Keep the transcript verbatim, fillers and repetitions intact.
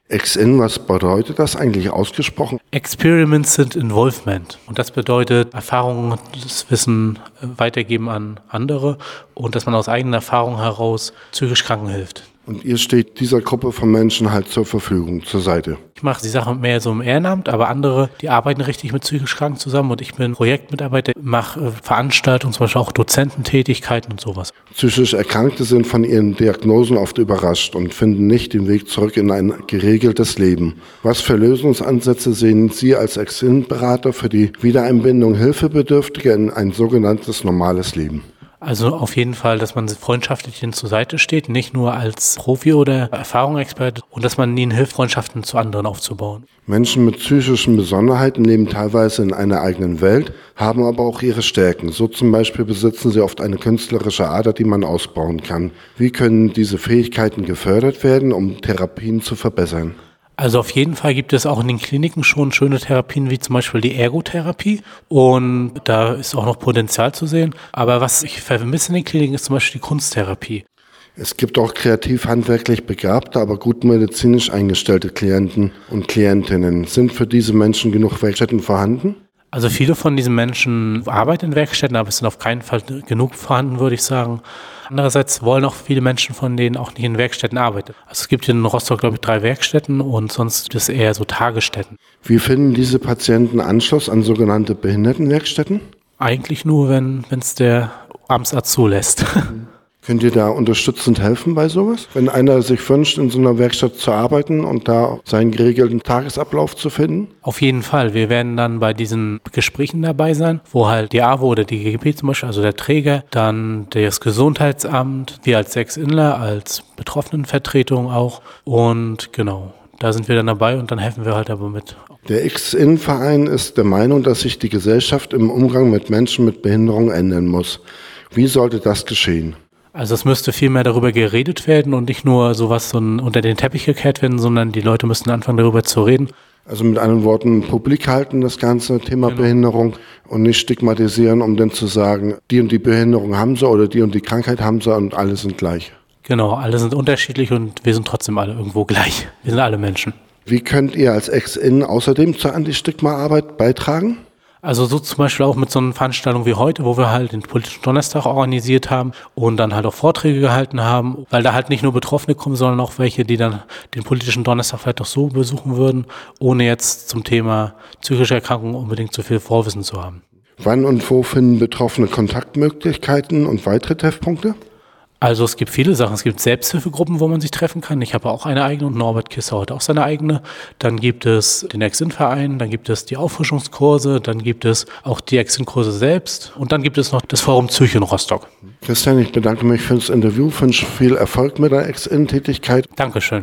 Ex-In, was bedeutet das eigentlich ausgesprochen? Experiments sind Involvement. Und das bedeutet Erfahrungen, das Wissen weitergeben an andere und dass man aus eigener Erfahrung heraus psychisch Kranken hilft. Und ihr steht dieser Gruppe von Menschen halt zur Verfügung, zur Seite. Ich mache die Sache mehr so im Ehrenamt, aber andere, die arbeiten richtig mit psychisch Kranken zusammen und ich bin Projektmitarbeiter, mache Veranstaltungen, zum Beispiel auch Dozententätigkeiten und sowas. Psychisch Erkrankte sind von ihren Diagnosen oft überrascht und finden nicht den Weg zurück in ein geregeltes Leben. Was für Lösungsansätze sehen Sie als Ex-In-Berater für die Wiedereinbindung Hilfebedürftiger in ein sogenanntes normales Leben? Also auf jeden Fall, dass man freundschaftlich ihnen zur Seite steht, nicht nur als Profi oder Erfahrungsexperte und dass man ihnen hilft, Freundschaften zu anderen aufzubauen. Menschen mit psychischen Besonderheiten leben teilweise in einer eigenen Welt, haben aber auch ihre Stärken. So zum Beispiel besitzen sie oft eine künstlerische Ader, die man ausbauen kann. Wie können diese Fähigkeiten gefördert werden, um Therapien zu verbessern? Also auf jeden Fall gibt es auch in den Kliniken schon schöne Therapien, wie zum Beispiel die Ergotherapie. Und da ist auch noch Potenzial zu sehen. Aber was ich vermisse in den Kliniken ist zum Beispiel die Kunsttherapie. Es gibt auch kreativ-handwerklich begabte, aber gut medizinisch eingestellte Klienten und Klientinnen. Sind für diese Menschen genug Werkstätten vorhanden? Also viele von diesen Menschen arbeiten in Werkstätten, aber es sind auf keinen Fall genug vorhanden, würde ich sagen. Andererseits wollen auch viele Menschen von denen auch nicht in Werkstätten arbeiten. Also es gibt hier in Rostock, glaube ich, drei Werkstätten und sonst gibt es eher so Tagesstätten. Wie finden diese Patienten Anschluss an sogenannte Behindertenwerkstätten? Eigentlich nur, wenn es der Amtsarzt zulässt. Könnt ihr da unterstützend helfen bei sowas? Wenn einer sich wünscht, in so einer Werkstatt zu arbeiten und da seinen geregelten Tagesablauf zu finden? Auf jeden Fall. Wir werden dann bei diesen Gesprächen dabei sein, wo halt die A W O oder die G G P zum Beispiel, also der Träger, dann das Gesundheitsamt, wir als Ex-Inler, als Betroffenenvertretung auch. Und genau, da sind wir dann dabei und dann helfen wir halt aber mit. Der Ex-In-Verein ist der Meinung, dass sich die Gesellschaft im Umgang mit Menschen mit Behinderung ändern muss. Wie sollte das geschehen? Also es müsste viel mehr darüber geredet werden und nicht nur sowas so unter den Teppich gekehrt werden, sondern die Leute müssten anfangen darüber zu reden. Also mit anderen Worten, publik halten das ganze Thema genau. Behinderung und nicht stigmatisieren, um dann zu sagen, die und die Behinderung haben sie oder die und die Krankheit haben sie und alle sind gleich. Genau, alle sind unterschiedlich und wir sind trotzdem alle irgendwo gleich. Wir sind alle Menschen. Wie könnt ihr als Ex-In außerdem zur Anti-Stigma-Arbeit beitragen? Also so zum Beispiel auch mit so einer Veranstaltung wie heute, wo wir halt den politischen Donnerstag organisiert haben und dann halt auch Vorträge gehalten haben, weil da halt nicht nur Betroffene kommen, sondern auch welche, die dann den politischen Donnerstag vielleicht auch so besuchen würden, ohne jetzt zum Thema psychische Erkrankungen unbedingt zu viel Vorwissen zu haben. Wann und wo finden Betroffene Kontaktmöglichkeiten und weitere Treffpunkte? Also es gibt viele Sachen. Es gibt Selbsthilfegruppen, wo man sich treffen kann. Ich habe auch eine eigene und Norbert Kisser hat auch seine eigene. Dann gibt es den Ex-In-Verein, dann gibt es die Auffrischungskurse, dann gibt es auch die Ex-In-Kurse selbst und dann gibt es noch das Forum Psyche in Rostock. Christian, ich bedanke mich für das Interview, wünsche viel Erfolg mit der Ex-In-Tätigkeit. Dankeschön.